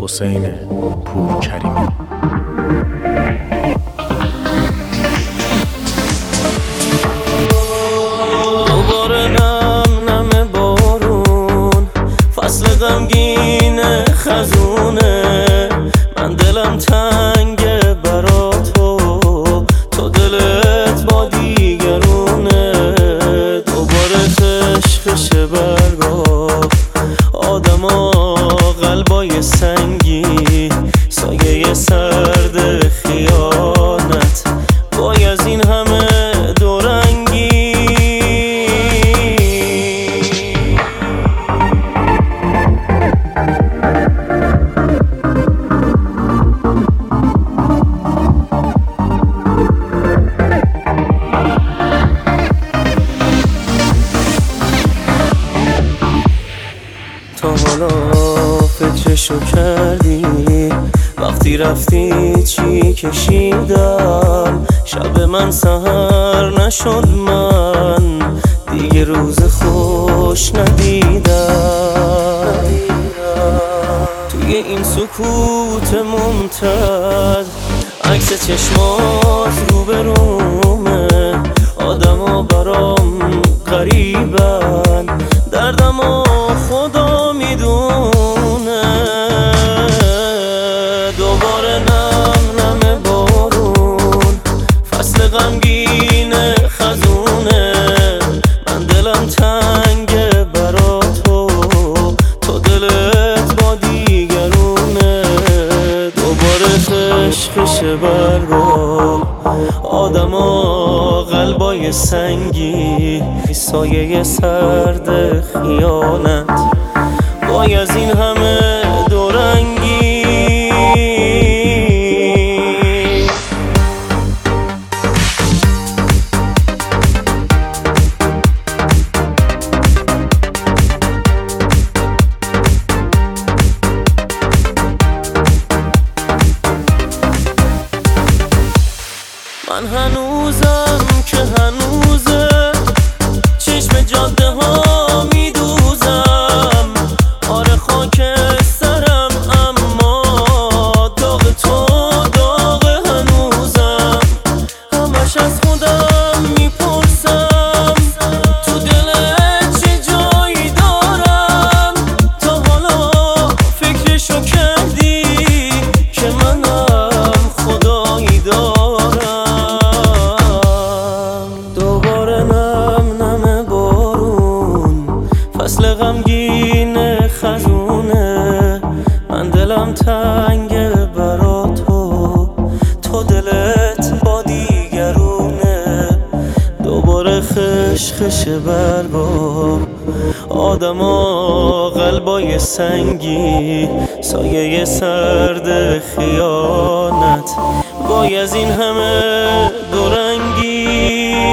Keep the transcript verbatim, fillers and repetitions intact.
حسین پورکریمی. دوباره نم نم بارون، فصل غمگین خزونه، من دلم تنگ برا تو، تو دلت با دیگرونه. دوباره خشخش برگا، آدما قلبای سنگی، سایه سرد خیانت، وای از این همه دورنگی. تا حالا فکرشو کردی وقتی رفتی چی کشیدم؟ شب من سحر نشد، من دیگه روز خوش ندیدم. توی این سکوت ممتد عکس چشمات روبرومه، آدما برام غریبن، دردمو خدا میدونه. دوباره نم نم بارون، فصل غمگین خزونه، من دلم تنگ برا تو، تو دلت با دیگرونه. دوباره خشخش برگا، آدما قلبای سنگی، سایه سرد خیانت، وای از این همه دورنگی. من هنوزم که هنوزه چشم جاده ها میدوزم، آره خاک سرم اما داغ تو داغ هنوزم. همش از خودم میپرسم تو دلت چه جایی دارم؟ تا حالا فکرشو کردی که منم خدایی دارم؟ فصل غمگین خزونه، من دلم تنگ برا تو، تو دلت با دیگرونه. دوباره خشخش برگا، آدما قلبای سنگی، سایه سرد خیانت، وای از این همه دورنگی.